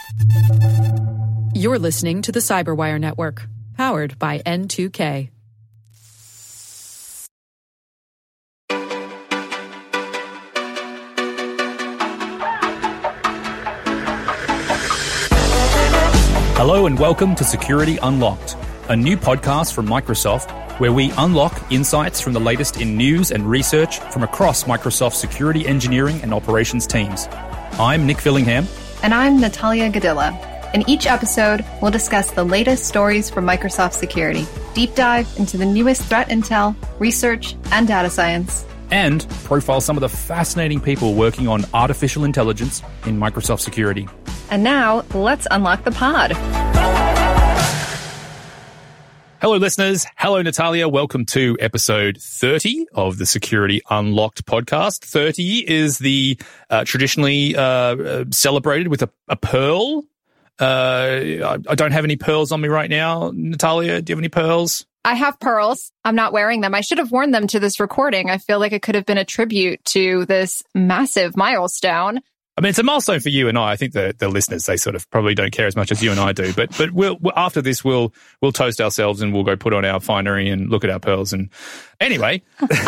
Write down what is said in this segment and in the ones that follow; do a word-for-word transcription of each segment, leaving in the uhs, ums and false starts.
You're listening to the Cyberwire Network, powered by N two K. Hello and welcome to Security Unlocked, a new podcast from Microsoft where we unlock insights from the latest in news and research from across Microsoft's security engineering and operations teams. I'm Nick Fillingham. And I'm Natalia Gadilla. In each episode, we'll discuss the latest stories from Microsoft Security, deep dive into the newest threat intel, research, and data science, and profile some of the fascinating people working on artificial intelligence in Microsoft Security. And now, let's unlock the pod. Hello, listeners. Hello, Natalia. Welcome to episode thirty of the Security Unlocked podcast. thirty is the uh, traditionally uh, celebrated with a, a pearl. Uh, I, I don't have any pearls on me right now. Natalia, do you have any pearls? I have pearls. I'm not wearing them. I should have worn them to this recording. I feel like it could have been a tribute to this massive milestone. I mean, it's a milestone for you and I. I think the, the listeners, they sort of probably don't care as much as you and I do. But but we'll, we'll after this, we'll we'll toast ourselves and we'll go put on our finery and look at our pearls. And anyway,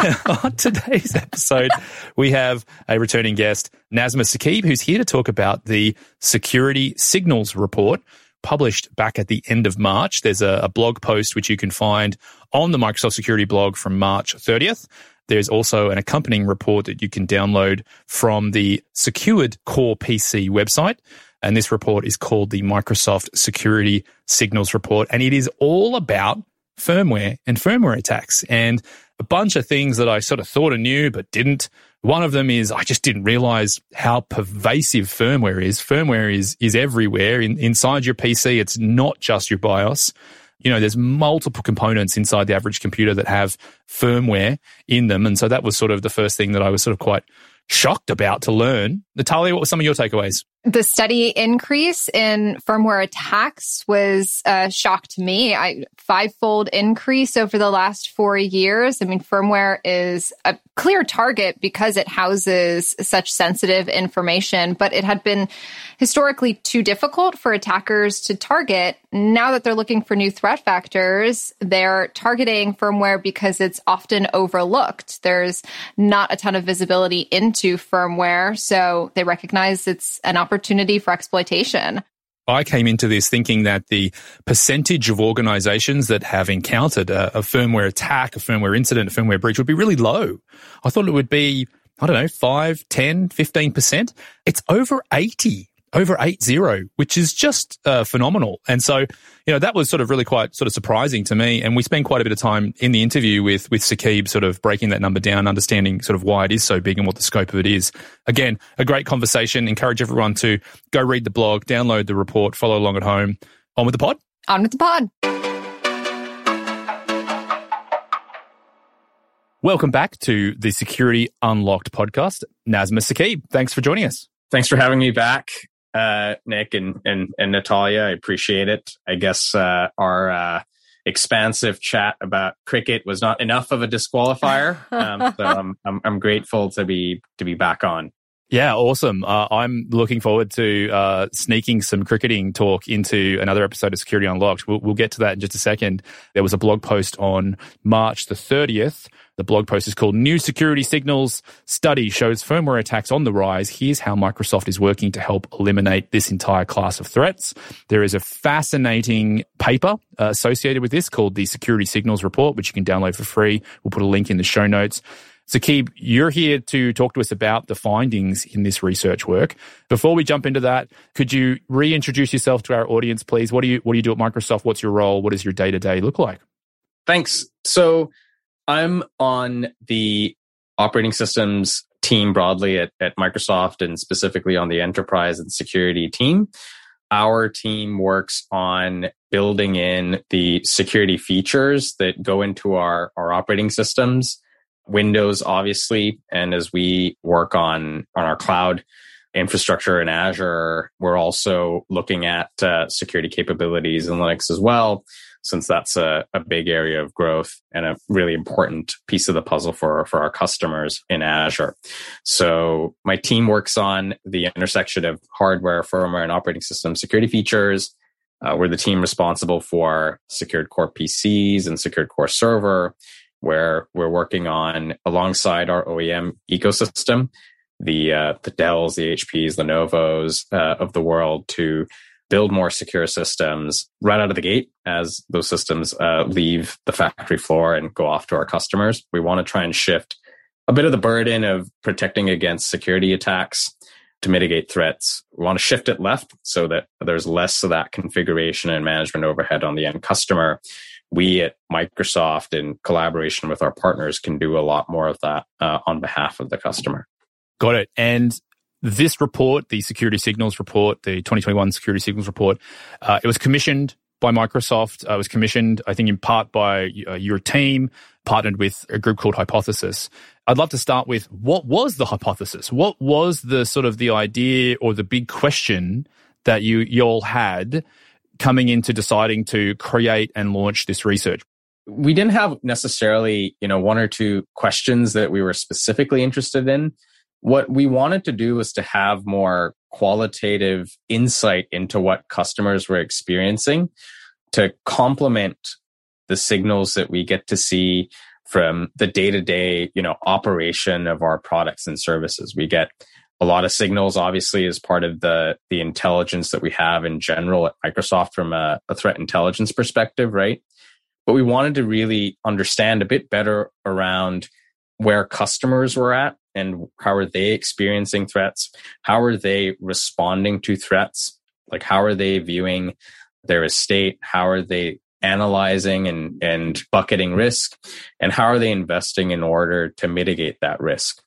on today's episode, we have a returning guest, Nazma Saqib, who's here to talk about the Security Signals Report, published back at the end of March. There's a, a blog post which you can find on the Microsoft Security blog from March thirtieth. There's also an accompanying report that you can download from the Secured Core P C website. And this report is called the Microsoft Security Signals Report. And it is all about firmware and firmware attacks and a bunch of things that I sort of thought I knew but didn't. One of them is I just didn't realize how pervasive firmware is. Firmware is is everywhere. In, inside your P C, it's not just your BIOS. You know, there's multiple components inside the average computer that have firmware in them. And so that was sort of the first thing that I was sort of quite shocked about to learn. Natalia, what were some of your takeaways? The steady increase in firmware attacks was a shock to me. I five-fold increase over the last four years. I mean, firmware is a clear target because it houses such sensitive information, but it had been historically too difficult for attackers to target. Now that they're looking for new threat vectors, they're targeting firmware because it's often overlooked. There's not a ton of visibility into firmware, so they recognize it's an opportunity for exploitation. I came into this thinking that the percentage of organizations that have encountered a, a firmware attack, a firmware incident, a firmware breach would be really low. I thought it would be, I don't know, five, ten, fifteen percent. It's over eighty. Over eight zero, which is just uh, phenomenal. And so, you know, that was sort of really quite sort of surprising to me. And we spent quite a bit of time in the interview with, with Saqib sort of breaking that number down, understanding sort of why it is so big and what the scope of it is. Again, a great conversation. Encourage everyone to go read the blog, download the report, follow along at home. On with the pod. On with the pod. Welcome back to the Security Unlocked podcast. Nazma Saqib, thanks for joining us. Thanks for having me back. Uh, Nick and, and, and Natalia, I appreciate it. I guess uh, our uh, expansive chat about cricket was not enough of a disqualifier, um, so I'm, I'm I'm grateful to be to be back on. Yeah, awesome. Uh, I'm looking forward to uh, sneaking some cricketing talk into another episode of Security Unlocked. We'll, we'll get to that in just a second. There was a blog post on March the thirtieth. The blog post is called New Security Signals Study Shows Firmware Attacks on the Rise. Here's how Microsoft is working to help eliminate this entire class of threats. There is a fascinating paper uh, associated with this called the Security Signals Report, which you can download for free. We'll put a link in the show notes. Saqib, you're here to talk to us about the findings in this research work. Before we jump into that, could you reintroduce yourself to our audience, please? What do you what do you do at Microsoft? What's your role? What does your day-to-day look like? Thanks. So I'm on the operating systems team broadly at, at Microsoft and specifically on the enterprise and security team. Our team works on building in the security features that go into our, our operating systems, Windows, obviously, and as we work on, on our cloud infrastructure in Azure. We're also looking at uh, security capabilities in Linux as well, since that's a, a big area of growth and a really important piece of the puzzle for, for our customers in Azure. So my team works on the intersection of hardware, firmware, and operating system security features. Uh, we're the team responsible for secured core P Cs and secured core server, where we're working on alongside our O E M ecosystem, the uh, the Dells, the H Ps, the Novos uh, of the world, to build more secure systems right out of the gate as those systems uh, leave the factory floor and go off to our customers. We want to try and shift a bit of the burden of protecting against security attacks to mitigate threats. We want to shift it left so that there's less of that configuration and management overhead on the end customer. We at Microsoft, in collaboration with our partners, can do a lot more of that uh, on behalf of the customer. Got it. And this report, the Security Signals report, the twenty twenty-one Security Signals report, uh, it was commissioned by Microsoft. Uh, it was commissioned, I think, in part by uh, your team, partnered with a group called Hypothesis. I'd love to start with, what was the hypothesis? What was the sort of the idea or the big question that you, you all had coming into deciding to create and launch this research? We didn't have necessarily, you know, one or two questions that we were specifically interested in. What we wanted to do was to have more qualitative insight into what customers were experiencing to complement the signals that we get to see from the day-to-day, you know, operation of our products and services. We get a lot of signals, obviously, as part of the, the intelligence that we have in general at Microsoft from a, a threat intelligence perspective, right? But we wanted to really understand a bit better around where customers were at and how are they experiencing threats? How are they responding to threats? Like, how are they viewing their estate? How are they analyzing and, and bucketing risk? And how are they investing in order to mitigate that risk?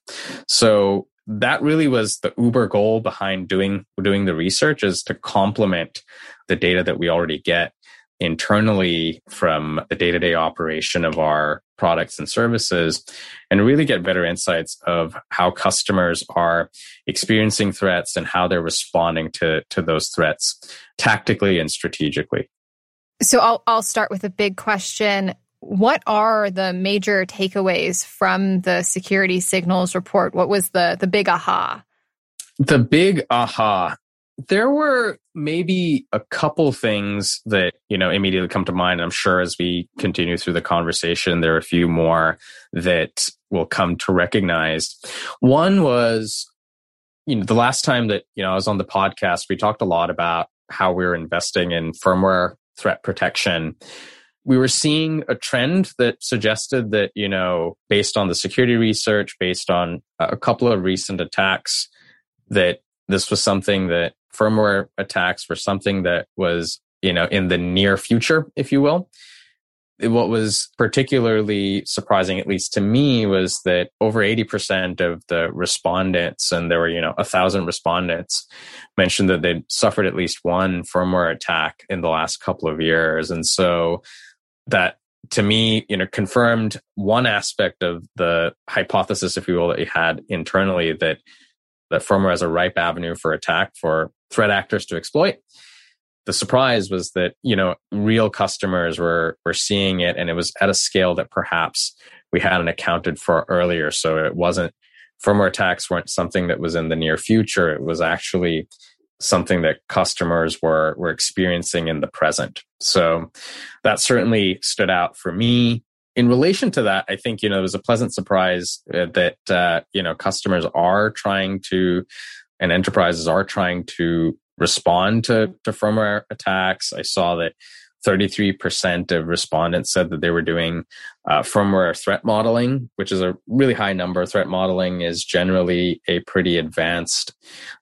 So that really was the uber goal behind doing, doing the research, is to complement the data that we already get internally from the day-to-day operation of our products and services, and really get better insights of how customers are experiencing threats and how they're responding to, to those threats tactically and strategically. So I'll I'll start with a big question. What are the major takeaways from the Security Signals report? What was the the big aha? The big aha. There were maybe a couple things that, you know, immediately come to mind. I'm sure as we continue through the conversation, there are a few more that will come to recognize. One was, you know, the last time that, you know, I was on the podcast, we talked a lot about how we were investing in firmware threat protection. We were seeing a trend that suggested that, you know, based on the security research, based on a couple of recent attacks, that this was something that firmware attacks were something that was, you know, in the near future, if you will. What was particularly surprising, at least to me, was that over eighty percent of the respondents, and there were, you know, a thousand respondents, mentioned that they'd suffered at least one firmware attack in the last couple of years. And so that, to me, you know, confirmed one aspect of the hypothesis, if you will, that you had internally, that that firmware has a ripe avenue for attack for threat actors to exploit. The surprise was that, you know, real customers were were seeing it, and it was at a scale that perhaps we hadn't accounted for earlier. So it wasn't, firmware attacks weren't something that was in the near future. It was actually something that customers were were experiencing in the present. So that certainly stood out for me. In relation to that, I think, you know, it was a pleasant surprise that, uh, you know, customers are trying to, and enterprises are trying to respond to, to firmware attacks. I saw that thirty-three percent of respondents said that they were doing uh, firmware threat modeling, which is a really high number. Threat modeling is generally a pretty advanced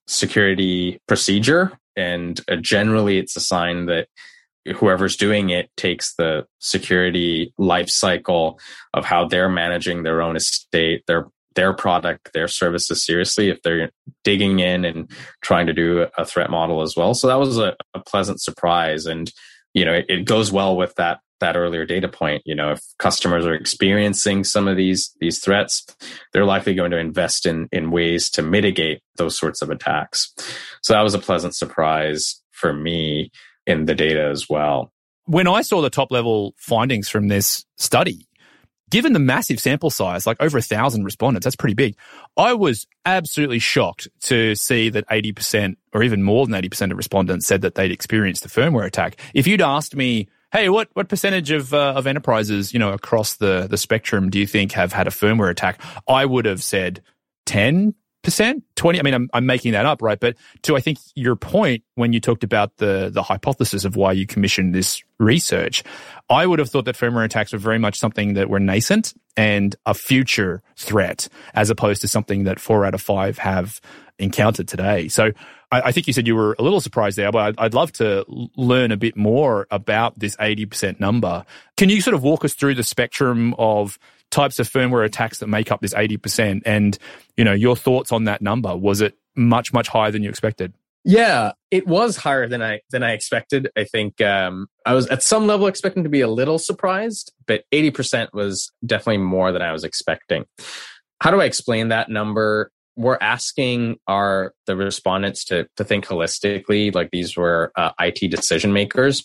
security procedure. And uh, generally, it's a sign that whoever's doing it takes the security life cycle of how they're managing their own estate, their their product, their services seriously, if they're digging in and trying to do a threat model as well. So that was a, a pleasant surprise. And, you know, it, it goes well with that that earlier data point. You know, if customers are experiencing some of these these threats, they're likely going to invest in in ways to mitigate those sorts of attacks. So that was a pleasant surprise for me in the data as well. When I saw the top level findings from this study, given the massive sample size, like over a thousand respondents, that's pretty big, I was absolutely shocked to see that eighty percent or even more than eighty percent of respondents said that they'd experienced the firmware attack. If you'd asked me, hey, what, what percentage of uh, of enterprises, you know, across the, the spectrum do you think have had a firmware attack? I would have said ten percent, twenty. I mean, I'm, I'm making that up, right? But to, I think, your point when you talked about the, the hypothesis of why you commissioned this research, I would have thought that firmware attacks were very much something that were nascent and a future threat, as opposed to something that four out of five have encountered today. So I, I think you said you were a little surprised there, but I'd, I'd love to l- learn a bit more about this eighty percent number. Can you sort of walk us through the spectrum of types of firmware attacks that make up this eighty percent, and, you know, your thoughts on that number? Was it much, much higher than you expected? Yeah, it was higher than I than I expected. I think um, I was at some level expecting to be a little surprised, but eighty percent was definitely more than I was expecting. How do I explain that number? We're asking our the respondents to to think holistically. Like, these were uh, I T decision makers,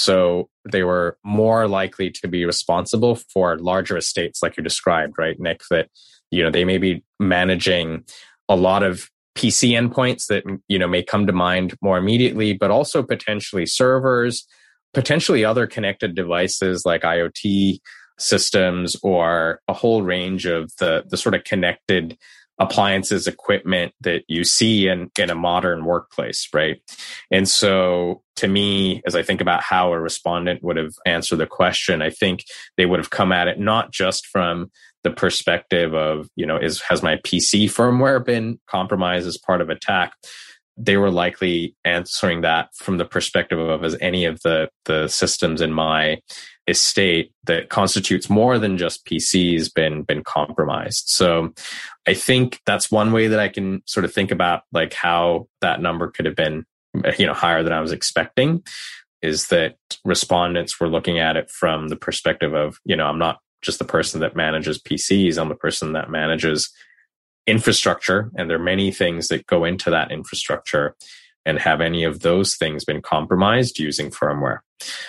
so they were more likely to be responsible for larger estates, like you described, right, Nick? That, you know, they may be managing a lot of P C endpoints that, you know, may come to mind more immediately, but also potentially servers, potentially other connected devices like IoT systems, or a whole range of the the sort of connected appliances, equipment that you see in, in a modern workplace, right? And so to me, as I think about how a respondent would have answered the question, I think they would have come at it not just from the perspective of, you know, is has my P C firmware been compromised as part of attack? They were likely answering that from the perspective of, as any of the, the systems in my estate that constitutes more than just P Cs been been compromised. So I think that's one way that I can sort of think about, like, how that number could have been, you know, higher than I was expecting, is that respondents were looking at it from the perspective of, you know, I'm not just the person that manages P Cs, I'm the person that manages infrastructure, and there are many things that go into that infrastructure, and have any of those things been compromised using firmware?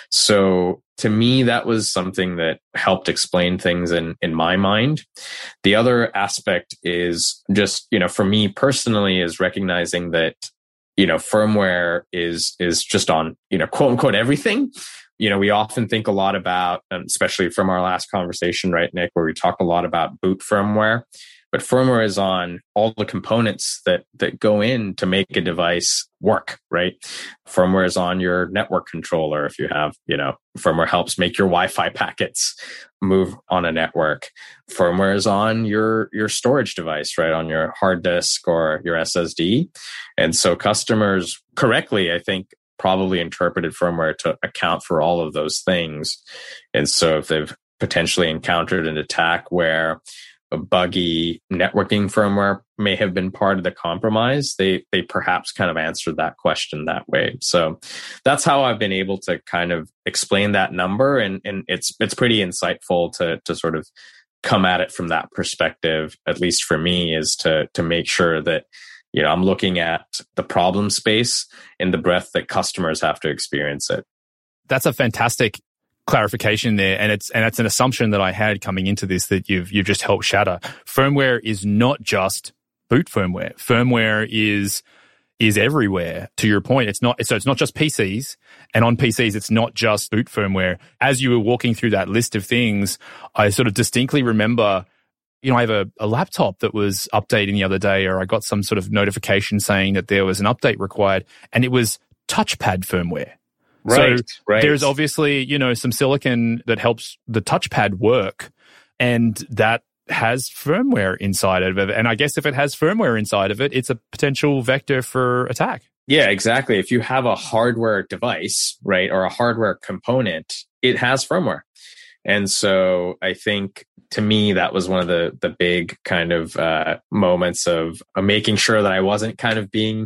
So to me, that was something that helped explain things in, in my mind. The other aspect is just, you know, for me personally, is recognizing that, you know, firmware is, is just on, you know, quote unquote, everything. You know, we often think a lot about, especially from our last conversation, right, Nick, where we talk a lot about boot firmware. But firmware is on all the components that that go in to make a device work, right? Firmware is on your network controller. If you have, you know, firmware helps make your Wi-Fi packets move on a network. Firmware is on your your storage device, right, on your hard disk or your S S D. And so customers correctly, I think, probably interpreted firmware to account for all of those things. And so if they've potentially encountered an attack where a buggy networking firmware may have been part of the compromise, they they perhaps kind of answered that question that way. So that's how I've been able to kind of explain that number, and and it's it's pretty insightful to to sort of come at it from that perspective. At least for me, is to to make sure that, you know, I'm looking at the problem space in the breadth that customers have to experience it. That's a fantastic clarification there, and it's and it's an assumption that I had coming into this that you've you've just helped shatter. Firmware is not just boot firmware. Firmware is is everywhere. To your point, it's not so it's not just P Cs, and on P Cs it's not just boot firmware. As you were walking through that list of things, I sort of distinctly remember, you know, I have a, a laptop that was updating the other day, or I got some sort of notification saying that there was an update required, and it was touchpad firmware. Right, so right. There's obviously, you know, some silicon that helps the touchpad work, and that has firmware inside of it. And I guess if it has firmware inside of it, it's a potential vector for attack. Yeah, exactly. If you have a hardware device, right, or a hardware component, it has firmware. And so I think, to me, that was one of the the big kind of uh, moments of uh, making sure that I wasn't kind of being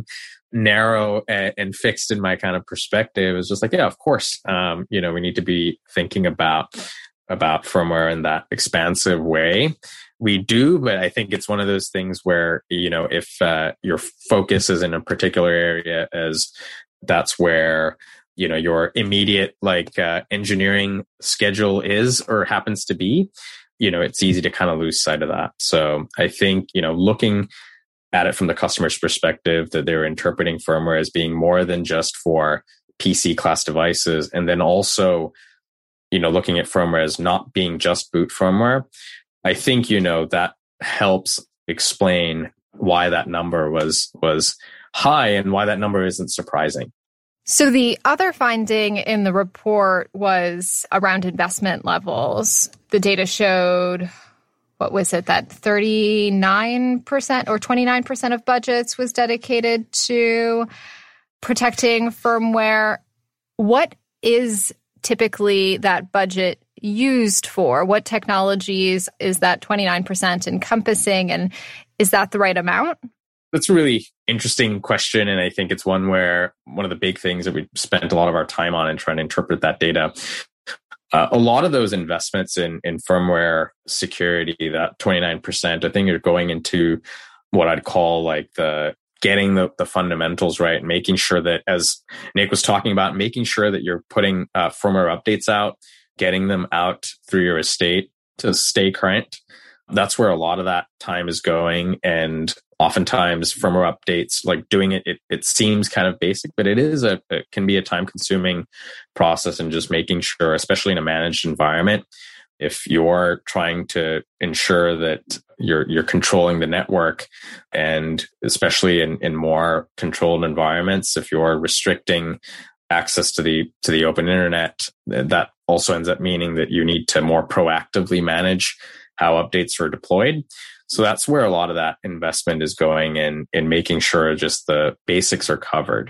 narrow and, and fixed in my kind of perspective. It's just like, yeah, of course, um, you know, we need to be thinking about about firmware in that expansive way. We do, but I think it's one of those things where, you know, if uh, your focus is in a particular area, as that's where, you know, your immediate like uh, engineering schedule is or happens to be, you know, it's easy to kind of lose sight of that. So I think, you know, looking at it from the customer's perspective, that they're interpreting firmware as being more than just for P C class devices, and then also, you know, looking at firmware as not being just boot firmware, I think, you know, that helps explain why that number was was high and why that number isn't surprising. So the other finding in the report was around investment levels. The data showed, what was it, that thirty-nine percent or twenty-nine percent of budgets was dedicated to protecting firmware. What is typically that budget used for? What technologies is that twenty-nine percent encompassing, and is that the right amount? That's a really interesting question. And I think it's one where one of the big things that we spent a lot of our time on in trying to interpret that data. Uh, a lot of those investments in, in firmware security, that twenty-nine percent, I think are going into what I'd call like the getting the, the fundamentals right, and making sure that, as Nick was talking about, making sure that you're putting uh, firmware updates out, getting them out through your estate to stay current. That's where a lot of that time is going. And oftentimes firmware updates, like doing it, it, it seems kind of basic, but it is a, it can be a time consuming process, and just making sure, especially in a managed environment, if you're trying to ensure that you're you're controlling the network, and especially in, in more controlled environments, if you're restricting access to the to the open internet, that also ends up meaning that you need to more proactively manage how updates are deployed. So that's where a lot of that investment is going in, in making sure just the basics are covered.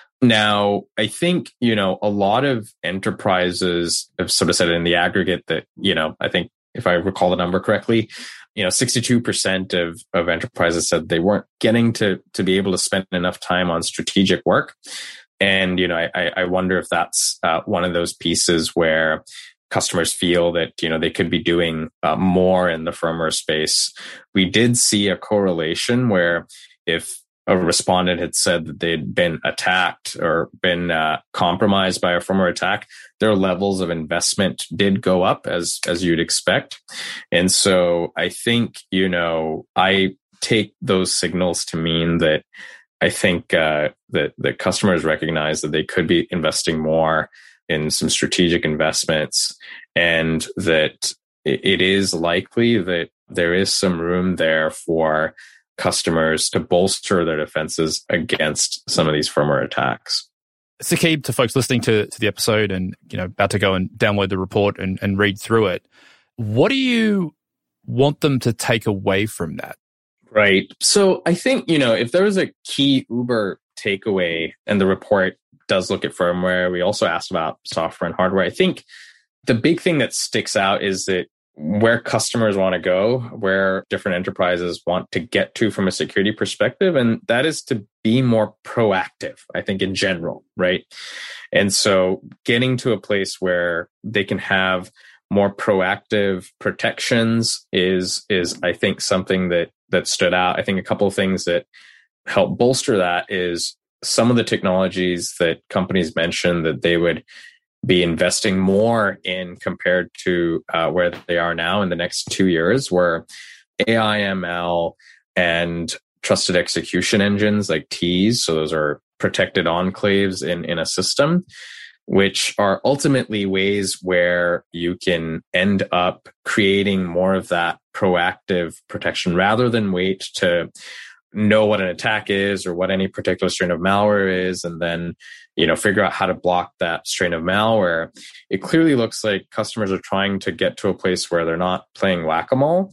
Now, I think, you know, a lot of enterprises have sort of said in the aggregate that, you know, I think if I recall the number correctly, you know, sixty-two percent of, of enterprises said they weren't getting to, to be able to spend enough time on strategic work. And, you know, I, I wonder if that's uh, one of those pieces where customers feel that, you know, they could be doing uh, more in the firmware space. We did see a correlation where if a respondent had said that they'd been attacked or been uh, compromised by a firmware attack, their levels of investment did go up, as as you'd expect. And so I think, you know, I take those signals to mean that I think uh, that that customers recognize that they could be investing more in some strategic investments, and that it is likely that there is some room there for customers to bolster their defenses against some of these firmware attacks. Saqib, to folks listening to, to the episode and, you know, about to go and download the report and, and read through it, what do you want them to take away from that? Right. So I think, you know, if there was a key Uber takeaway, and the report does look at firmware, we also asked about software and hardware. I think the big thing that sticks out is that where customers want to go, where different enterprises want to get to from a security perspective, and that is to be more proactive, I think, in general, right? And so getting to a place where they can have more proactive protections is, is I think, something that that stood out. I think a couple of things that help bolster that is some of the technologies that companies mentioned that they would be investing more in compared to uh, where they are now in the next two years, where A I M L and trusted execution engines like T Es, so those are protected enclaves in, in a system, which are ultimately ways where you can end up creating more of that proactive protection rather than wait to know what an attack is or what any particular strain of malware is, and then, you know, figure out how to block that strain of malware. It clearly looks like customers are trying to get to a place where they're not playing whack-a-mole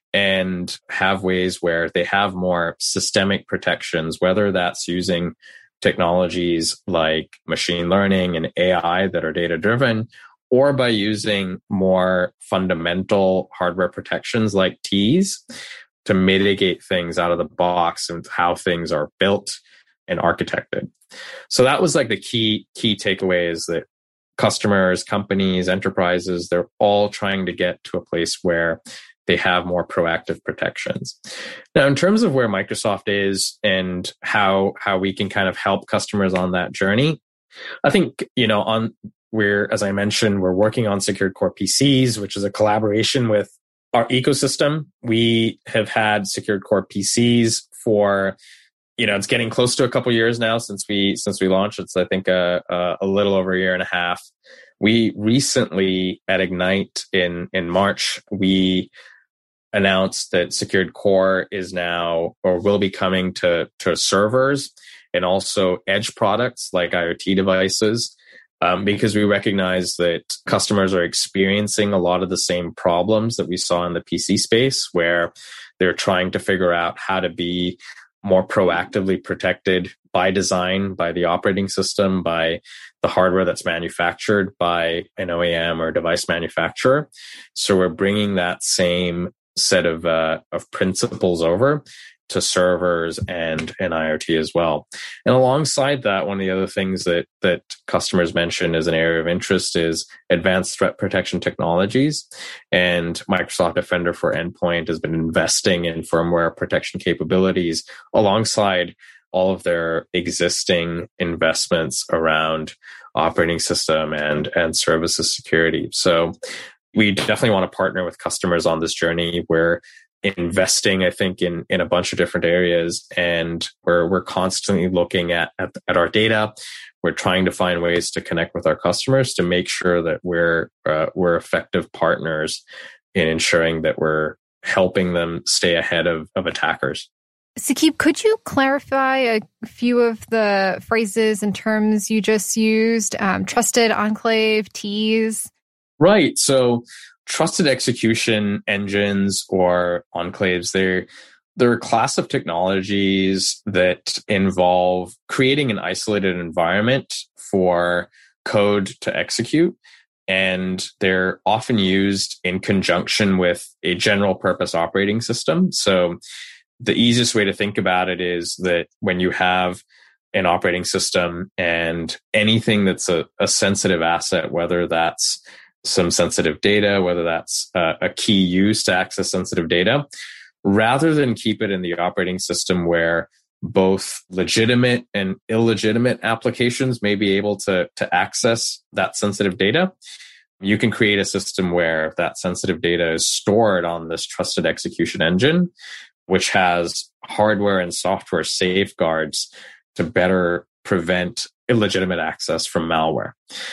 and have ways where they have more systemic protections, whether that's using technologies like machine learning and A I that are data-driven, or by using more fundamental hardware protections like T Es to mitigate things out of the box and how things are built and architected. So that was like the key key takeaway, is that customers, companies, enterprises, they're all trying to get to a place where they have more proactive protections. Now, in terms of where Microsoft is and how how we can kind of help customers on that journey, I think, you know, on we're, as I mentioned, we're working on Secured Core P Cs, which is a collaboration with our ecosystem. We have had Secured Core P Cs for, you know, it's getting close to a couple years now since we since we launched. It's, I think, a, a, a little over a year and a half. We recently at Ignite in in March, we announced that Secured Core is now, or will be coming to to servers and also edge products like IoT devices, um, because we recognize that customers are experiencing a lot of the same problems that we saw in the P C space, where they're trying to figure out how to be more proactively protected by design, by the operating system, by the hardware that's manufactured by an O E M or device manufacturer. So we're bringing that same set of uh, of principles over to servers and, and IoT as well. And alongside that, one of the other things that that customers mention as an area of interest is advanced threat protection technologies. And Microsoft Defender for Endpoint has been investing in firmware protection capabilities alongside all of their existing investments around operating system and, and services security. So we definitely want to partner with customers on this journey. We're investing, I think, in, in a bunch of different areas, and we're, we're constantly looking at, at, at our data. We're trying to find ways to connect with our customers to make sure that we're, uh, we're effective partners in ensuring that we're helping them stay ahead of, of attackers. Saqib, could you clarify a few of the phrases and terms you just used? Um, trusted enclave, T's. Right. So trusted execution engines or enclaves, they're, they're a class of technologies that involve creating an isolated environment for code to execute. And they're often used in conjunction with a general purpose operating system. So the easiest way to think about it is that when you have an operating system and anything that's a, a sensitive asset, whether that's some sensitive data, whether that's a, a key used to access sensitive data, rather than keep it in the operating system where both legitimate and illegitimate applications may be able to, to access that sensitive data, you can create a system where that sensitive data is stored on this trusted execution engine, which has hardware and software safeguards to better prevent illegitimate access from malware.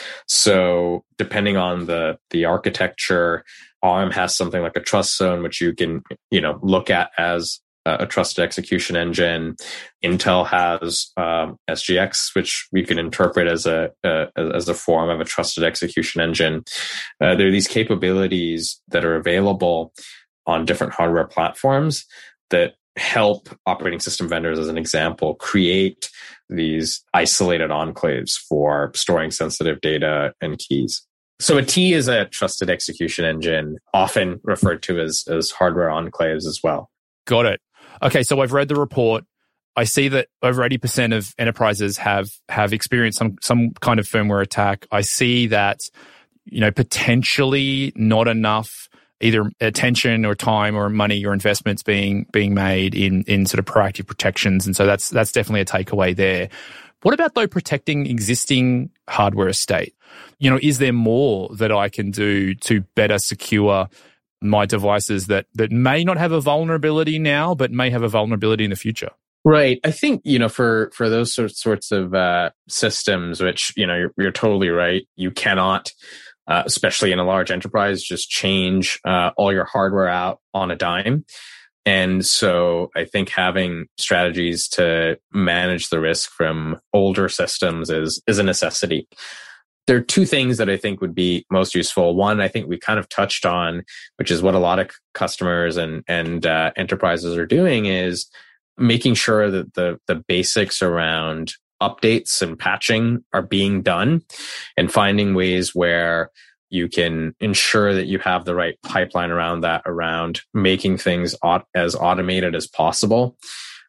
So depending on the, the architecture, ARM has something like a trust zone, which you can, you know, look at as a trusted execution engine. Intel has um, S G X, which we can interpret as a, a as a form of a trusted execution engine. Uh, there are these capabilities that are available on different hardware platforms that help operating system vendors, as an example, create these isolated enclaves for storing sensitive data and keys. So a T is a trusted execution engine, often referred to as, as hardware enclaves as well. Got it. Okay, so I've read the report. I see that over eighty percent of enterprises have have experienced some some kind of firmware attack. I see that, you know, potentially not enough either attention or time or money or investments being being made in in sort of proactive protections. And so that's that's definitely a takeaway there. What about, though, protecting existing hardware estate? You know, is there more that I can do to better secure my devices that that may not have a vulnerability now, but may have a vulnerability in the future? Right. I think, you know, for, for those sorts, sorts of uh, systems, which, you know, you're, you're totally right. You cannot, uh, especially in a large enterprise, just change uh, all your hardware out on a dime. And so I think having strategies to manage the risk from older systems is, is a necessity. There are two things that I think would be most useful. One, I think we kind of touched on, which is what a lot of customers and, and uh, enterprises are doing, is making sure that the, the basics around updates and patching are being done, and finding ways where you can ensure that you have the right pipeline around that, around making things aut- as automated as possible.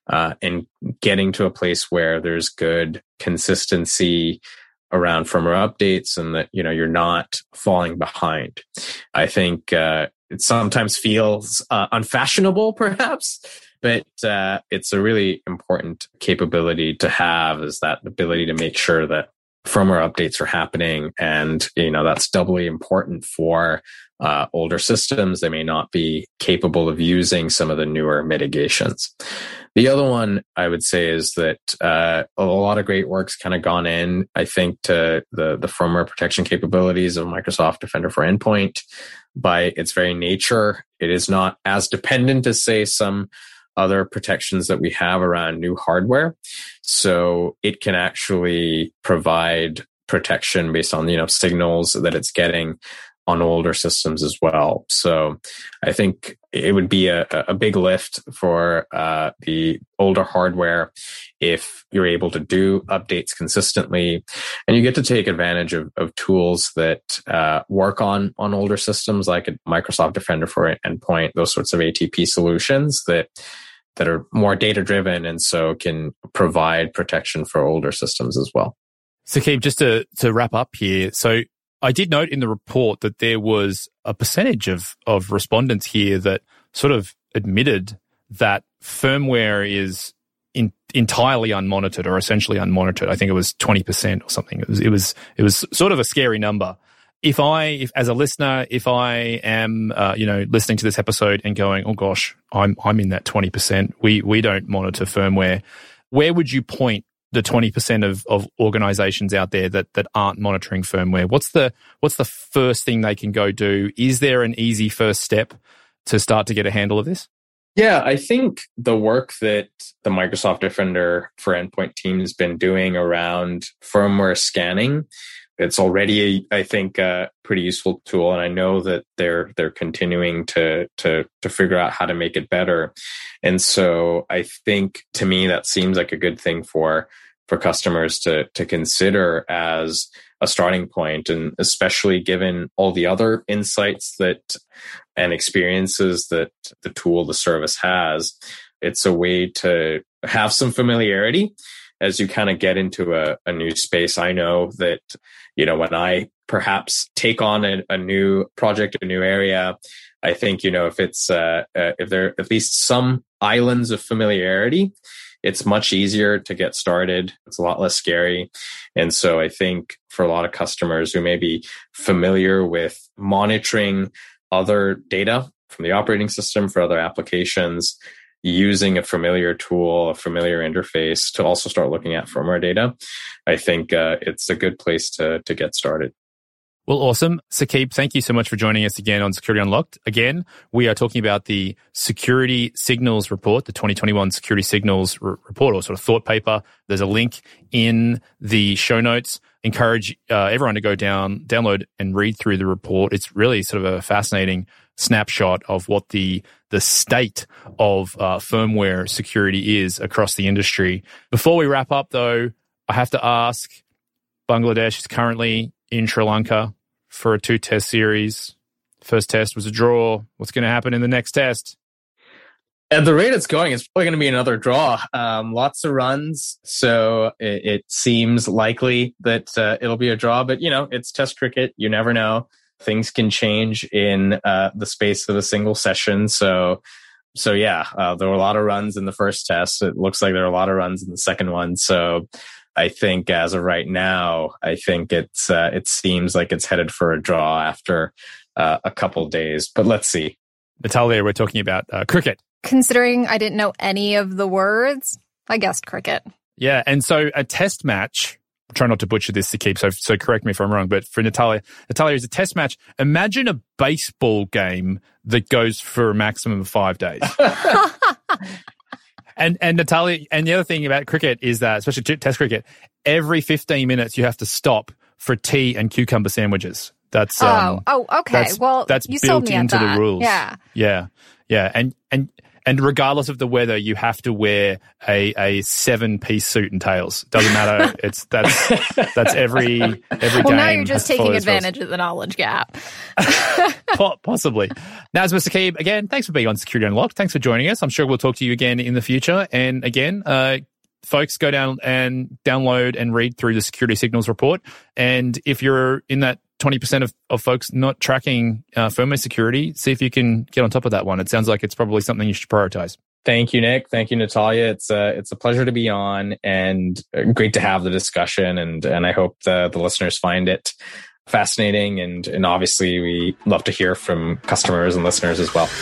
uh, and getting to a place where there's good consistency around firmware updates and that, you know, you're not falling behind. I think uh, it sometimes feels uh, unfashionable, perhaps, but uh, it's a really important capability to have, is that ability to make sure that firmware updates are happening. And, you know, that's doubly important for uh, older systems. They may not be capable of using some of the newer mitigations. The other one I would say is that uh, a lot of great work's kind of gone in, I think, to the, the firmware protection capabilities of Microsoft Defender for Endpoint. By its very nature, it is not as dependent as, say, some other protections that we have around new hardware. So it can actually provide protection based on, you know, signals that it's getting on older systems as well. So I think it would be a, a big lift for uh, the older hardware if you're able to do updates consistently, and you get to take advantage of, of tools that uh, work on, on older systems, like a Microsoft Defender for Endpoint, those sorts of A T P solutions that that are more data-driven and so can provide protection for older systems as well. Saqib, just to, to wrap up here, so I did note in the report that there was a percentage of, of respondents here that sort of admitted that firmware is in, entirely unmonitored or essentially unmonitored. I think it was twenty percent or something. It was, it was, it was sort of a scary number. If I, if, as a listener, if I am, uh, you know, listening to this episode and going, oh gosh, I'm, I'm in that twenty percent. We, we don't monitor firmware. Where would you point the twenty percent of, of organizations out there that, that aren't monitoring firmware? What's the, what's the first thing they can go do? Is there an easy first step to start to get a handle of this? Yeah, I think the work that the Microsoft Defender for Endpoint team has been doing around firmware scanning, it's already, I think, a pretty useful tool, and I know that they're they're continuing to to to figure out how to make it better. And so, I think to me that seems like a good thing for for customers to to consider as a starting point, and especially given all the other insights that and experiences that the tool, the service has, it's a way to have some familiarity as you kind of get into a, a new space. I know that, you know, when I perhaps take on a, a new project, a new area, I think, you know, if it's, uh, uh, if there are at least some islands of familiarity, it's much easier to get started. It's a lot less scary. And so I think for a lot of customers who may be familiar with monitoring other data from the operating system for other applications, using a familiar tool, a familiar interface to also start looking at firmware data, I think uh, it's a good place to to get started. Well, awesome. Saqib, thank you so much for joining us again on Security Unlocked. Again, we are talking about the Security Signals Report, the twenty twenty-one Security Signals R- Report, or sort of thought paper. There's a link in the show notes. Encourage uh, everyone to go down, download and read through the report. It's really sort of a fascinating snapshot of what the the state of uh, firmware security is across the industry. Before we wrap up, though, I have to ask, Bangladesh is currently in Sri Lanka for a two-test series. First test was a draw. What's going to happen in the next test? At the rate it's going, it's probably going to be another draw. Um, lots of runs, so it, it seems likely that uh, it'll be a draw. But, you know, it's test cricket. You never know. Things can change in uh, the space of a single session. So, so yeah, uh, there were a lot of runs in the first test. It looks like there are a lot of runs in the second one. So I think as of right now, I think it's uh, it seems like it's headed for a draw after uh, a couple days. But let's see. Natalia, we're talking about uh, cricket. Considering I didn't know any of the words, I guessed cricket. Yeah, and so a test match, try not to butcher this to keep, so so correct me if I'm wrong, but for Natalia, Natalia is a test match. Imagine a baseball game that goes for a maximum of five days. and and Natalia, and the other thing about cricket is that, especially test cricket, every fifteen minutes you have to stop for tea and cucumber sandwiches. That's um, oh, oh, okay. That's, well, that's you built sold me into at that. the rules. Yeah, yeah, yeah, and and And regardless of the weather, you have to wear a, a seven-piece suit and tails. Doesn't matter. It's that's that's every every well, game. Well, now you're just taking advantage of the knowledge gap. Possibly. Nazma Saqib, again, thanks for being on Security Unlocked. Thanks for joining us. I'm sure we'll talk to you again in the future. And again, uh, folks, go down and download and read through the Security Signals report. And if you're in that twenty percent of, of folks not tracking uh, firmware security, see if you can get on top of that one. It sounds like it's probably something you should prioritize. Thank you, Nick. Thank you, Natalia. It's a, it's a pleasure to be on and great to have the discussion. And, and I hope the, the listeners find it fascinating. And, and obviously, we love to hear from customers and listeners as well.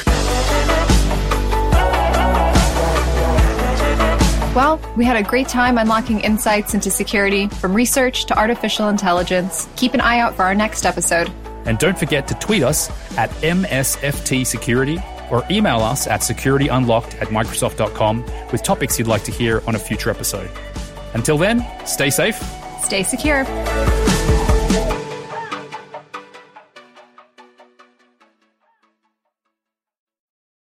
Well, we had a great time unlocking insights into security from research to artificial intelligence. Keep an eye out for our next episode. And don't forget to tweet us at M S F T Security or email us at securityunlocked at microsoft dot com with topics you'd like to hear on a future episode. Until then, stay safe. Stay secure.